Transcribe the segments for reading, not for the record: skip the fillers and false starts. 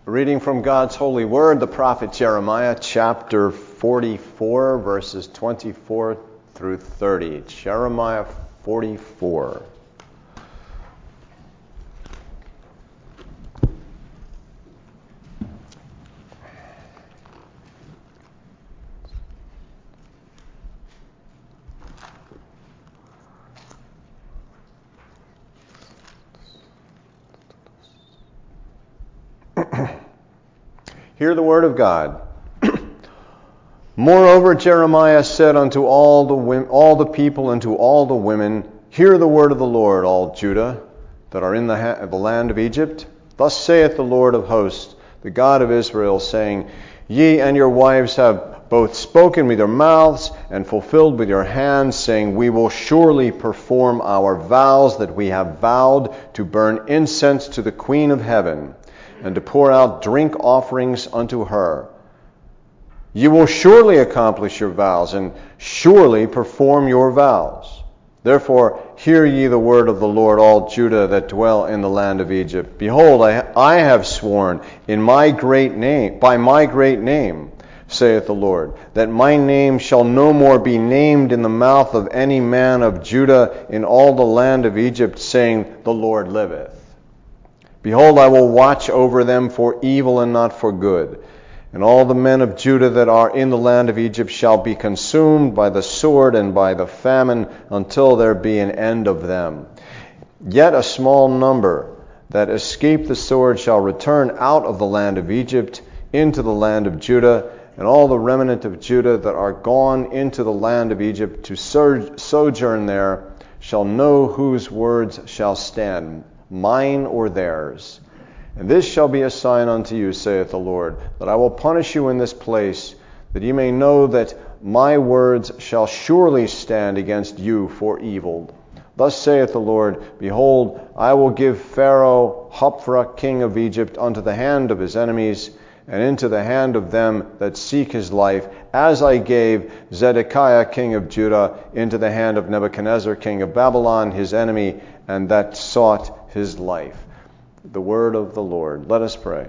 Reading from God's holy word, the prophet Jeremiah, chapter 44, verses 24 through 30. Jeremiah 44. Hear the word of God. Moreover, Jeremiah said unto all the people and to all the women, Hear the word of the Lord, all Judah, that are in the land of Egypt. Thus saith the Lord of hosts, the God of Israel, saying, Ye and your wives have both spoken with your mouths and fulfilled with your hands, saying, We will surely perform our vows that we have vowed, to burn incense to the Queen of heaven, and to pour out drink offerings unto her. You will surely accomplish your vows, and surely perform your vows. Therefore, hear ye the word of the Lord, all Judah that dwell in the land of Egypt. Behold, I have sworn by my great name, saith the Lord, that my name shall no more be named in the mouth of any man of Judah in all the land of Egypt, saying, The Lord liveth. Behold, I will watch over them for evil and not for good. And all the men of Judah that are in the land of Egypt shall be consumed by the sword and by the famine until there be an end of them. Yet a small number that escape the sword shall return out of the land of Egypt into the land of Judah, and all the remnant of Judah that are gone into the land of Egypt to sojourn there shall know whose words shall stand, mine or theirs. And this shall be a sign unto you, saith the Lord, that I will punish you in this place, that ye may know that my words shall surely stand against you for evil. Thus saith the Lord, Behold, I will give Pharaoh Hophra, king of Egypt, unto the hand of his enemies, and into the hand of them that seek his life, as I gave Zedekiah, king of Judah, into the hand of Nebuchadnezzar, king of Babylon, his enemy, and that sought his life. The word of the Lord. Let us pray.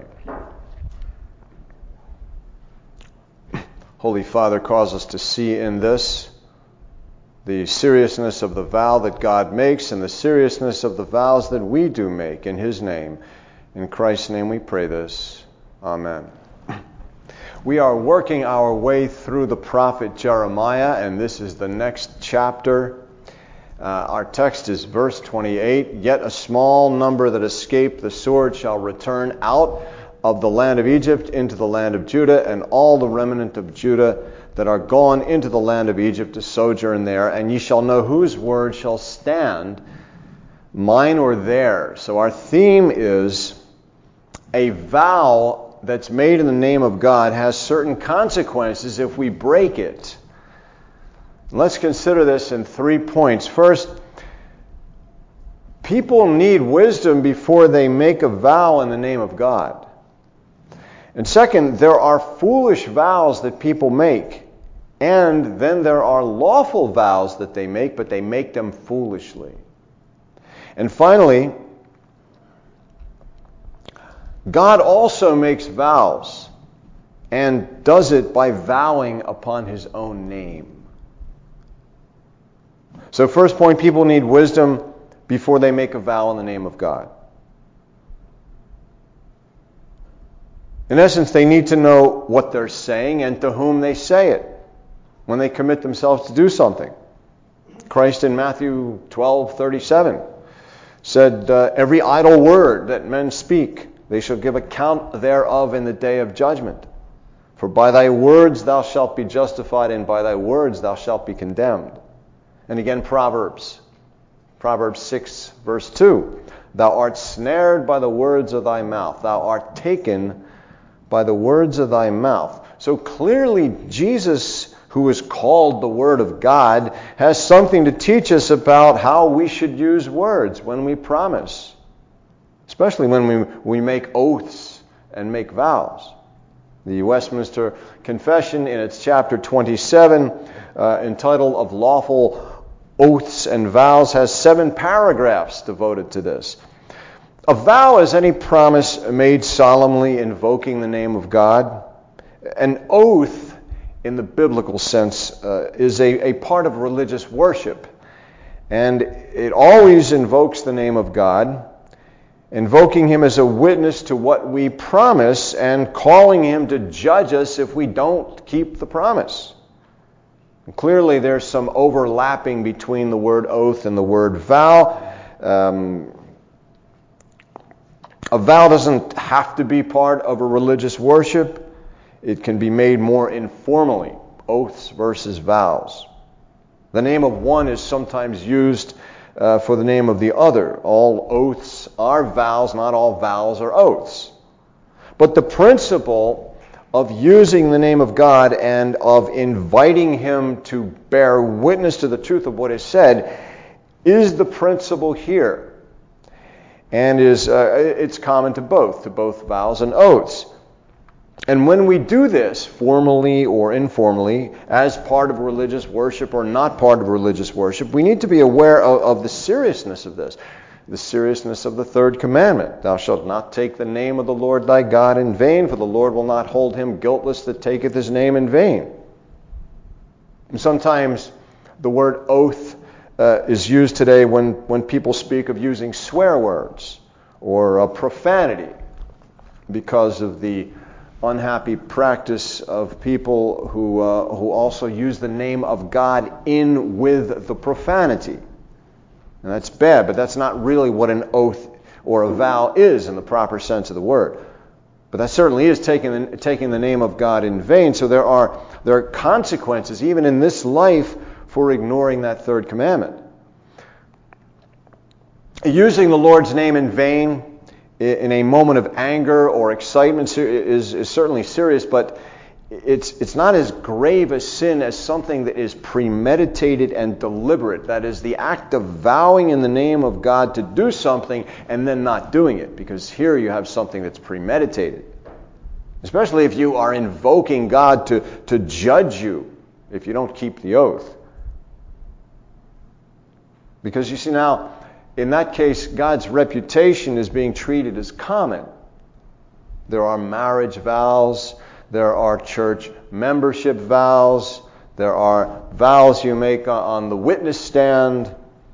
Holy Father, cause us to see in this the seriousness of the vow that God makes and the seriousness of the vows that we do make in His name. In Christ's name we pray this. Amen. We are working our way through the prophet Jeremiah, and this is the next chapter. Our text is verse 28. Yet a small number that escape the sword shall return out of the land of Egypt into the land of Judah, and all the remnant of Judah that are gone into the land of Egypt to sojourn there. And ye shall know whose word shall stand, mine or theirs. So our theme is a vow that's made in the name of God has certain consequences if we break it. Let's consider this in 3 points. First, people need wisdom before they make a vow in the name of God. And second, there are foolish vows that people make. And then there are lawful vows that they make, but they make them foolishly. And finally, God also makes vows and does it by vowing upon His own name. So first point, people need wisdom before they make a vow in the name of God. In essence, they need to know what they're saying and to whom they say it when they commit themselves to do something. Christ in Matthew 12:37 said, Every idle word that men speak, they shall give account thereof in the day of judgment. For by thy words thou shalt be justified, and by thy words thou shalt be condemned. And again, Proverbs 6, verse 2. Thou art snared by the words of thy mouth. Thou art taken by the words of thy mouth. So clearly, Jesus, who is called the Word of God, has something to teach us about how we should use words when we promise. Especially when we make oaths and make vows. The Westminster Confession, in its chapter 27, entitled Of Lawful Oaths and Vows, has 7 paragraphs devoted to this. A vow is any promise made solemnly invoking the name of God. An oath, in the biblical sense, is a part of religious worship. And it always invokes the name of God, invoking Him as a witness to what we promise and calling Him to judge us if we don't keep the promise. And clearly there's some overlapping between the word oath and the word vow. A vow doesn't have to be part of a religious worship. It can be made more informally, oaths versus vows. The name of one is sometimes used for the name of the other. All oaths are vows, not all vows are oaths. But the principle of using the name of God and of inviting Him to bear witness to the truth of what is said is the principle here. And it's common to both vows and oaths. And when we do this, formally or informally, as part of religious worship or not part of religious worship, we need to be aware of the seriousness of this. The seriousness of the third commandment. Thou shalt not take the name of the Lord thy God in vain, for the Lord will not hold him guiltless that taketh his name in vain. And sometimes the word oath is used today when people speak of using swear words or profanity because of the unhappy practice of people who also use the name of God in with the profanity. And that's bad, but that's not really what an oath or a vow is in the proper sense of the word. But that certainly is taking the name of God in vain. So there are consequences even in this life for ignoring that third commandment. Using the Lord's name in vain in a moment of anger or excitement is certainly serious, but it's not as grave a sin as something that is premeditated and deliberate. That is the act of vowing in the name of God to do something and then not doing it, because here you have something that's premeditated. Especially if you are invoking God to judge you if you don't keep the oath. Because you see now, in that case, God's reputation is being treated as common. There are marriage vows, there are church membership vows, there are vows you make on the witness stand.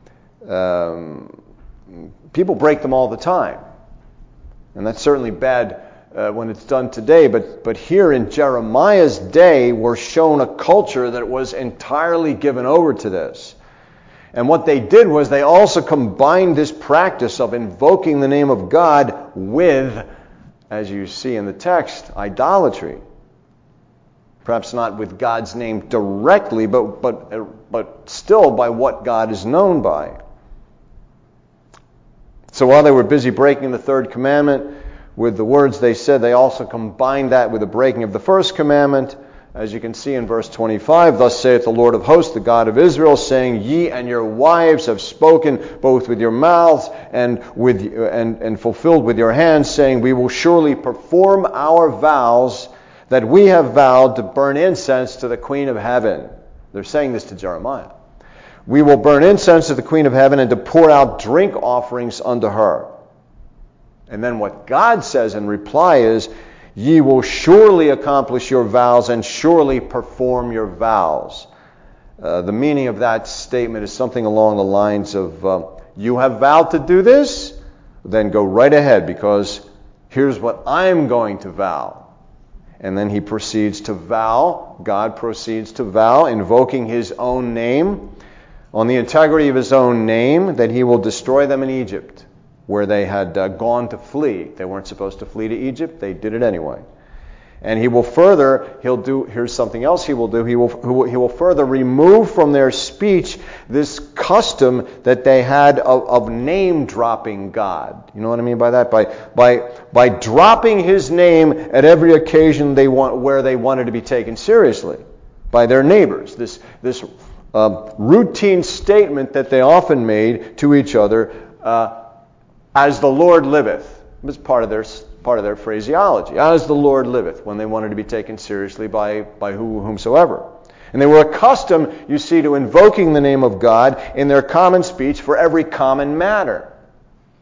People break them all the time. And that's certainly bad when it's done today. But here in Jeremiah's day, we're shown a culture that was entirely given over to this. And what they did was they also combined this practice of invoking the name of God with, as you see in the text, idolatry. Perhaps not with God's name directly, but still by what God is known by. So while they were busy breaking the third commandment with the words they said, they also combined that with the breaking of the first commandment. As you can see in verse 25, thus saith the Lord of hosts, the God of Israel, saying, Ye and your wives have spoken both with your mouths and fulfilled with your hands, saying, We will surely perform our vows that we have vowed to burn incense to the Queen of Heaven. They're saying this to Jeremiah. We will burn incense to the Queen of Heaven and to pour out drink offerings unto her. And then what God says in reply is, Ye will surely accomplish your vows and surely perform your vows. The meaning of that statement is something along the lines of, you have vowed to do this? Then go right ahead, because here's what I'm going to vow. And then he proceeds to vow, God proceeds to vow, invoking his own name, on the integrity of his own name, that he will destroy them in Egypt, where they had gone to flee. They weren't supposed to flee to Egypt. They did it anyway. And he will further, here's something else he will do. He will further remove from their speech this custom that they had of name dropping God. You know what I mean by that? By dropping his name at every occasion where they wanted to be taken seriously by their neighbors. This routine statement that they often made to each other, as the Lord liveth, was part of their phraseology. As the Lord liveth, when they wanted to be taken seriously by whomsoever. And they were accustomed, you see, to invoking the name of God in their common speech for every common matter.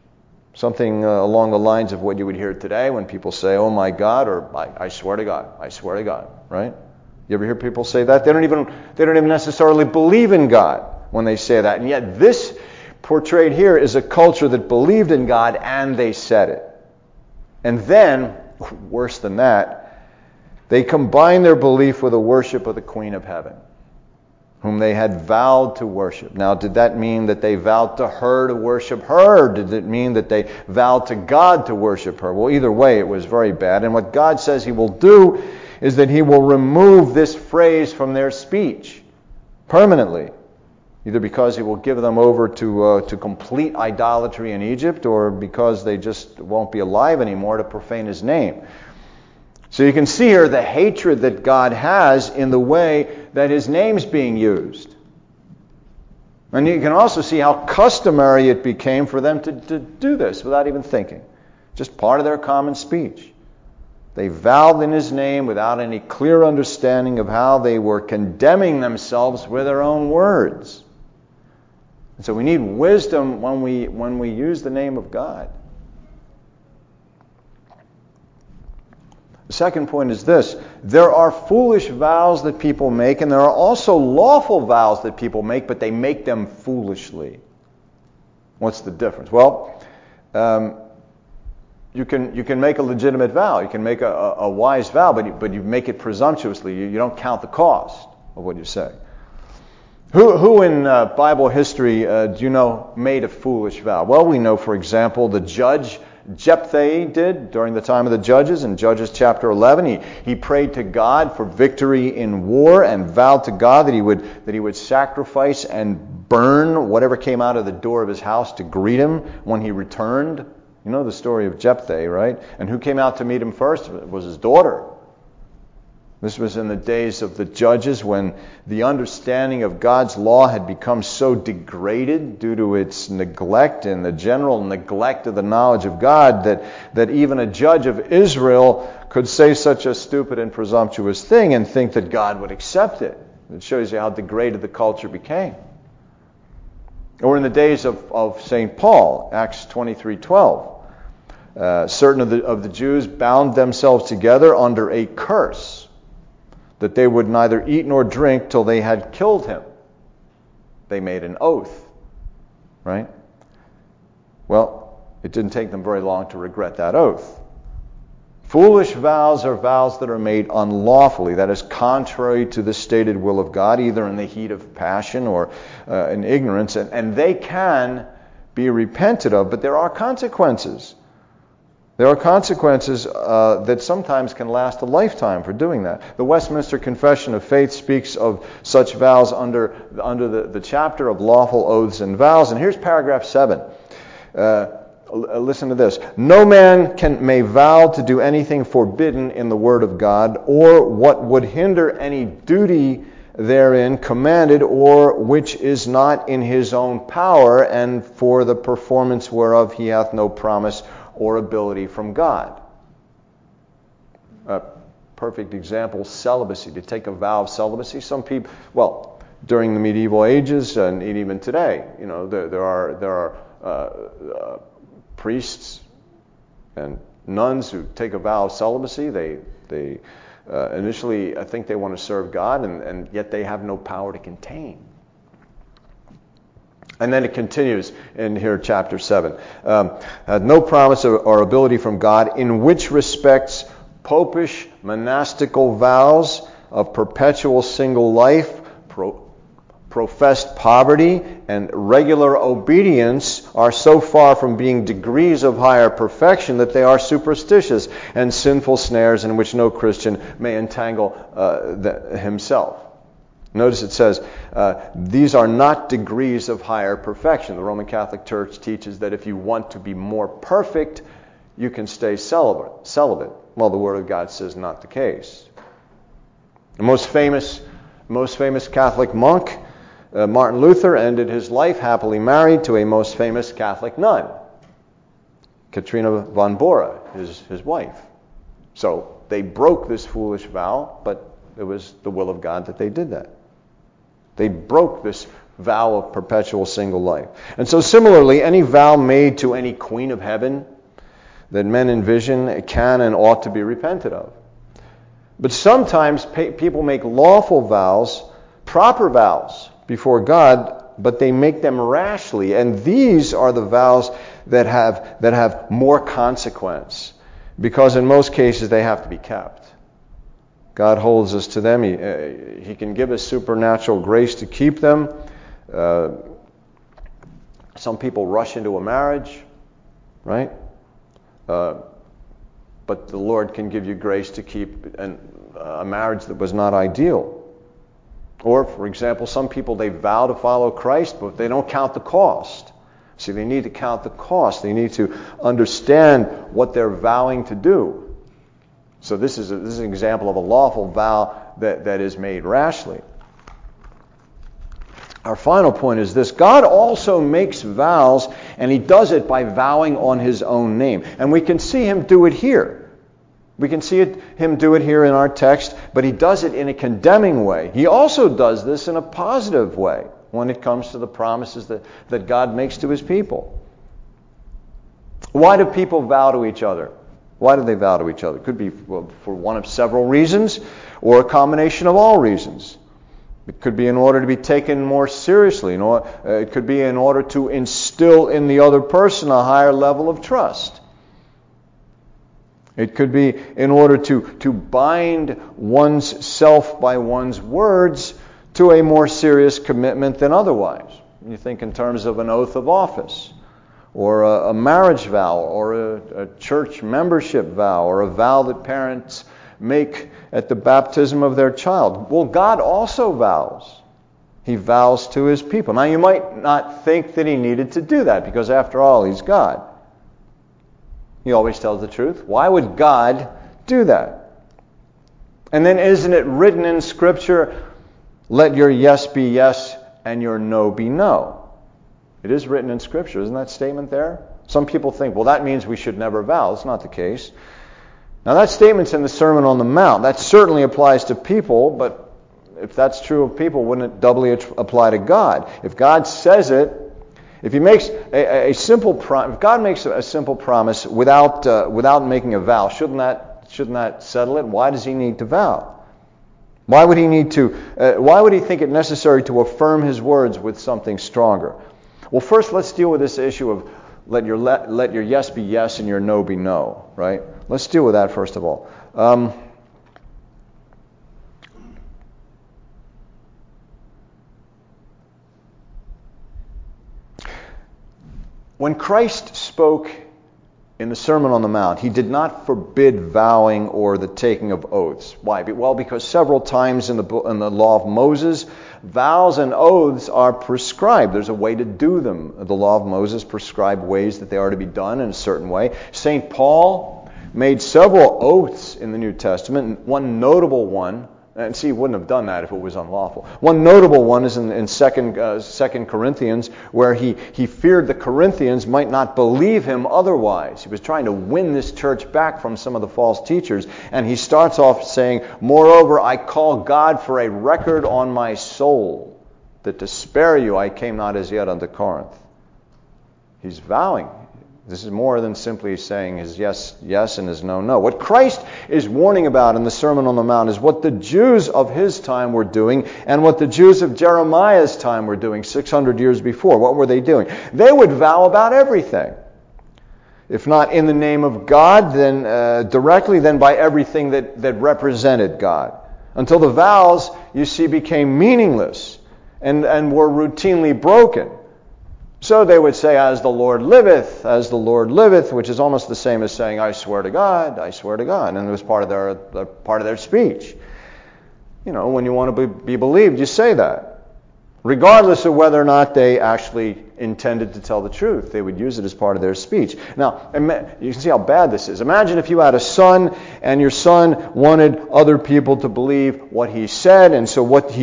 Something along the lines of what you would hear today when people say, "Oh my God," or I swear to God, I swear to God, right? You ever hear people say that? They don't even necessarily believe in God when they say that. And yet this portrayed here is a culture that believed in God and they said it. And then, worse than that, they combined their belief with a worship of the Queen of Heaven, whom they had vowed to worship. Now, did that mean that they vowed to her to worship her? Or did it mean that they vowed to God to worship her? Well, either way, it was very bad. And what God says He will do is that He will remove this phrase from their speech permanently, either because He will give them over to complete idolatry in Egypt, or because they just won't be alive anymore to profane His name. So you can see here the hatred that God has in the way that His name's being used. And you can also see how customary it became for them to do this without even thinking. Just part of their common speech. They vowed in His name without any clear understanding of how they were condemning themselves with their own words. And so we need wisdom when we use the name of God. The second point is this: there are foolish vows that people make, and there are also lawful vows that people make, but they make them foolishly. What's the difference? Well, you can make a legitimate vow. You can make a wise vow, but you make it presumptuously. You don't count the cost of what you say. Who in Bible history do you know made a foolish vow? Well, we know, for example, the judge Jephthah did during the time of the Judges. In Judges chapter 11, he prayed to God for victory in war and vowed to God that he would sacrifice and burn whatever came out of the door of his house to greet him when he returned. You know the story of Jephthah, right? And who came out to meet him first? It was his daughter. This was in the days of the Judges, when the understanding of God's law had become so degraded due to its neglect and the general neglect of the knowledge of God that even a judge of Israel could say such a stupid and presumptuous thing and think that God would accept it. It shows you how degraded the culture became. Or in the days of St. Paul, Acts 23:12, certain of the Jews bound themselves together under a curse, that they would neither eat nor drink till they had killed him. They made an oath, right? Well, it didn't take them very long to regret that oath. Foolish vows are vows that are made unlawfully, that is, contrary to the stated will of God, either in the heat of passion or in ignorance, and they can be repented of, but there are consequences. There are consequences that sometimes can last a lifetime for doing that. The Westminster Confession of Faith speaks of such vows under the chapter of lawful oaths and vows. And here's paragraph 7. Listen to this. No man may vow to do anything forbidden in the Word of God, or what would hinder any duty therein commanded, or which is not in his own power, and for the performance whereof he hath no promise or ability from God. A perfect example, celibacy. To take a vow of celibacy. Some people, well, during the medieval ages and even today, you know, there are priests and nuns who take a vow of celibacy. They initially, I think they want to serve God, and yet they have no power to contain. And then it continues in here, chapter 7. No promise or ability from God, in which respects popish monastical vows of perpetual single life, professed poverty, and regular obedience are so far from being degrees of higher perfection that they are superstitious and sinful snares in which no Christian may entangle himself. Notice it says, these are not degrees of higher perfection. The Roman Catholic Church teaches that if you want to be more perfect, you can stay celibate. Well, the Word of God says not the case. The most famous Catholic monk, Martin Luther, ended his life happily married to a most famous Catholic nun, Katrina von Bora, his wife. So they broke this foolish vow, but it was the will of God that they did that. They broke this vow of perpetual single life. And so similarly, any vow made to any queen of heaven that men envision can and ought to be repented of. But sometimes people make lawful vows, proper vows before God, but they make them rashly. And these are the vows that have more consequence, because in most cases they have to be kept. God holds us to them. He can give us supernatural grace to keep them. Some people rush into a marriage, right? But the Lord can give you grace to keep a marriage that was not ideal. Or, for example, some people, they vow to follow Christ, but they don't count the cost. See, they need to count the cost. They need to understand what they're vowing to do. So this is an example of a lawful vow that is made rashly. Our final point is this: God also makes vows, and He does it by vowing on His own name. And we can see Him do it here. We can see Him do it here in our text, but He does it in a condemning way. He also does this in a positive way when it comes to the promises that God makes to His people. Why do people vow to each other? Why do they vow to each other? It could be for one of several reasons, or a combination of all reasons. It could be in order to be taken more seriously. It could be in order to instill in the other person a higher level of trust. It could be in order to bind one's self by one's words to a more serious commitment than otherwise. You think in terms of an oath of office, or a marriage vow, or a church membership vow, or a vow that parents make at the baptism of their child. Well, God also vows. He vows to His people. Now, you might not think that He needed to do that, because after all, He's God. He always tells the truth. Why would God do that? And then isn't it written in Scripture, let your yes be yes and your no be no? It is written in Scripture. Isn't that statement there? Some people think, well, that means we should never vow. That's not the case. Now, that statement's in the Sermon on the Mount. That certainly applies to people, but if that's true of people, wouldn't it doubly apply to God? If God says it, if He makes a simple if God makes a simple promise without making a vow, shouldn't that settle it? Why does He need to vow? Why would He need to? Why would He think it necessary to affirm His words with something stronger? Well, first, let's deal with this issue of let your yes be yes and your no be no. Right? Let's deal with that first of all. When Christ spoke in the Sermon on the Mount, He did not forbid vowing or the taking of oaths. Why? Well, because several times in the law of Moses, vows and oaths are prescribed. There's a way to do them. The law of Moses prescribed ways that they are to be done in a certain way. St. Paul made several oaths in the New Testament. One notable one, and see, he wouldn't have done that if it was unlawful. One notable one is in 2 Corinthians, where he feared the Corinthians might not believe him otherwise. He was trying to win this church back from some of the false teachers. And he starts off saying, moreover, I call God for a record on my soul, that to spare you I came not as yet unto Corinth. He's vowing. This is more than simply saying his yes, yes, and his no, no. What Christ is warning about in the Sermon on the Mount is what the Jews of His time were doing and what the Jews of Jeremiah's time were doing 600 years before. What were they doing? They would vow about everything. If not in the name of God, then directly, then by everything that represented God. Until the vows, you see, became meaningless and were routinely broken. So they would say, as the Lord liveth, which is almost the same as saying, I swear to God, I swear to God. And it was part of their speech. You know, when you want to be believed, you say that. Regardless of whether or not they actually intended to tell the truth. They would use it as part of their speech. Now, you can see how bad this is. Imagine if you had a son, and your son wanted other people to believe what he said, and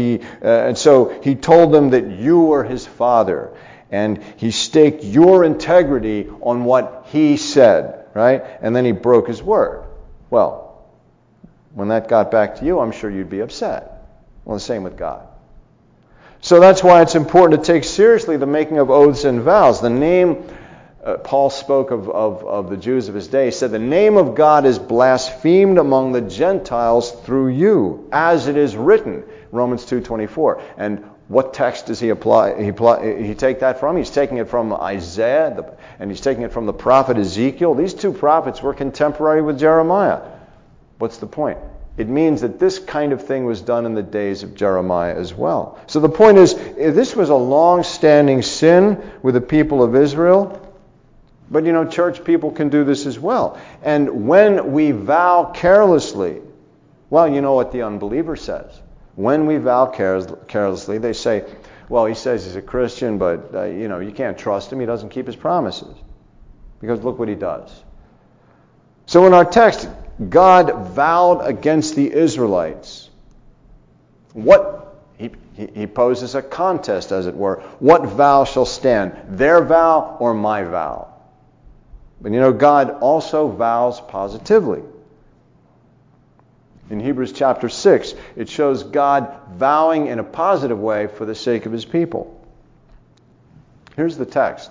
so he told them that you were his father. And he staked your integrity on what he said, right? And then he broke his word. Well, when that got back to you, I'm sure you'd be upset. Well, the same with God. So that's why it's important to take seriously the making of oaths and vows. The name, Paul spoke of the Jews of his day. He said, the name of God is blasphemed among the Gentiles through you, as it is written. Romans 2:24. And what text does he apply? He take that from? He's taking it from Isaiah, and he's taking it from the prophet Ezekiel. These two prophets were contemporary with Jeremiah. What's the point? It means that this kind of thing was done in the days of Jeremiah as well. So the point is, this was a long-standing sin with the people of Israel. But church people can do this as well. And when we vow carelessly, well, you know what the unbeliever says. When we vow carelessly, they say, well, he says he's a Christian, but you can't trust him. He doesn't keep his promises. Because look what he does. So in our text, God vowed against the Israelites. He poses a contest, as it were. What vow shall stand? Their vow or my vow? But God also vows positively. In Hebrews chapter 6, it shows God vowing in a positive way for the sake of his people. Here's the text.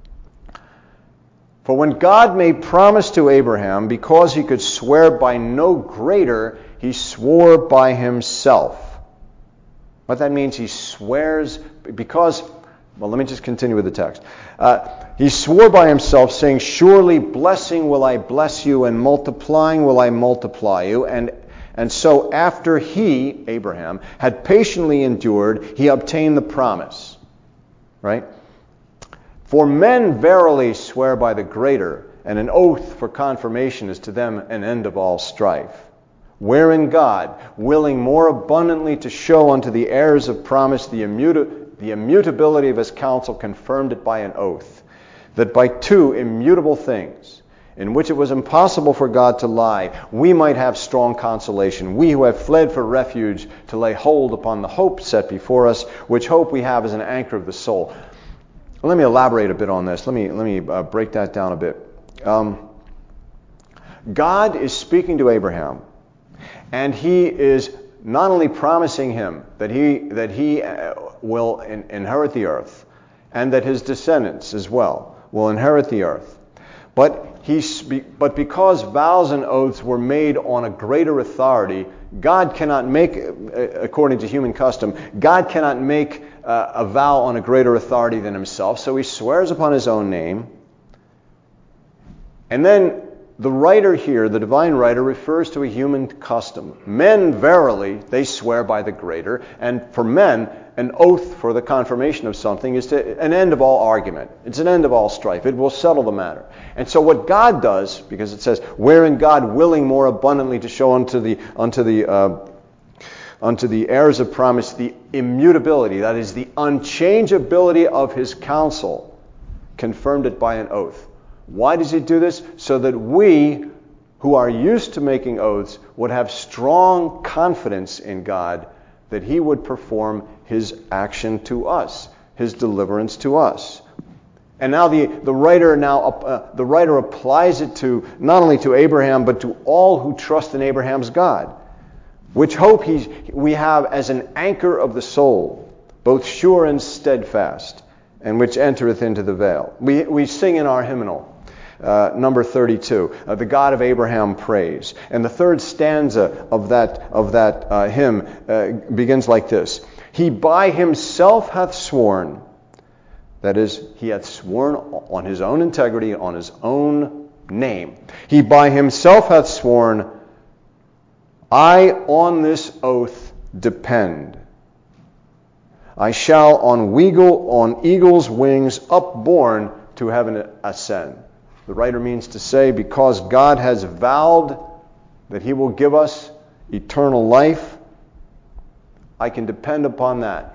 For when God made promise to Abraham, because he could swear by no greater, he swore by himself. What that means, he swears because, well, let me just continue with the text. He swore by himself, saying, surely blessing will I bless you, and multiplying will I multiply you. And so after he, Abraham, had patiently endured, he obtained the promise. Right? For men verily swear by the greater, and an oath for confirmation is to them an end of all strife. Wherein God, willing more abundantly to show unto the heirs of promise the immutability of his counsel, confirmed it by an oath, that by two immutable things, in which it was impossible for God to lie, we might have strong consolation, we who have fled for refuge, to lay hold upon the hope set before us, which hope we have as an anchor of the soul. Let me elaborate a bit on this. Let me break that down a bit. God is speaking to Abraham, and he is not only promising him that he will inherit the earth, and that his descendants as well will inherit the earth, but because vows and oaths were made on a greater authority, God cannot make, according to human custom, God cannot make a vow on a greater authority than himself. So he swears upon his own name. And then the writer here, the divine writer, refers to a human custom. Men, verily, they swear by the greater. And for men, an oath for the confirmation of something is an end of all argument. It's an end of all strife. It will settle the matter. And so what God does, because it says, wherein God willing more abundantly to show unto the heirs of promise the immutability, that is the unchangeability of his counsel, confirmed it by an oath. Why does he do this? So that we, who are used to making oaths, would have strong confidence in God that he would perform his action to us, his deliverance to us. And now the writer applies it to not only to Abraham, but to all who trust in Abraham's God, which hope we have as an anchor of the soul, both sure and steadfast, and which entereth into the veil. We sing in our hymnal, number 32, the God of Abraham praise. And the third stanza of that hymn begins like this. He by himself hath sworn, that is, he hath sworn on his own integrity, on his own name. He by himself hath sworn, I on this oath depend. I shall on eagle's wings upborne to heaven ascend. The writer means to say, because God has vowed that he will give us eternal life, I can depend upon that.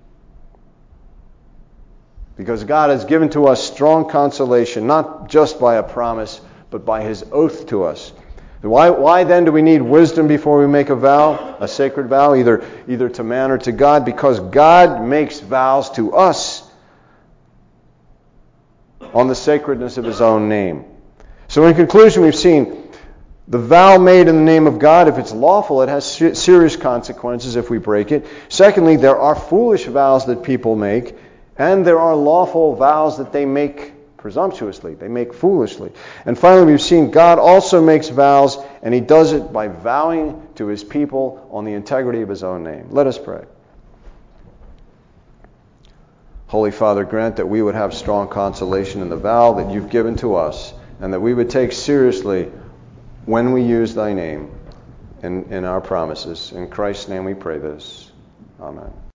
Because God has given to us strong consolation, not just by a promise, but by his oath to us. Why then do we need wisdom before we make a vow, a sacred vow, either to man or to God? Because God makes vows to us on the sacredness of his own name. So in conclusion, we've seen The vow made in the name of God, if it's lawful, it has serious consequences if we break it. Secondly, there are foolish vows that people make, and there are lawful vows that they make presumptuously. They make foolishly. And finally, we've seen God also makes vows, and he does it by vowing to his people on the integrity of his own name. Let us pray. Holy Father, grant that we would have strong consolation in the vow that you've given to us, and that we would take seriously when we use thy name in our promises. In Christ's name we pray this. Amen.